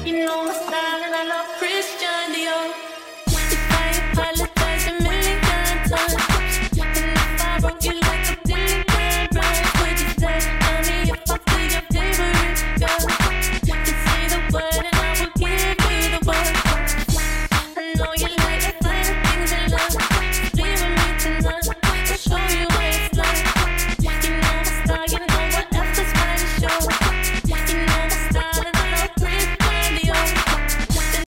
You know my style and I love Christian Dior. If I apologize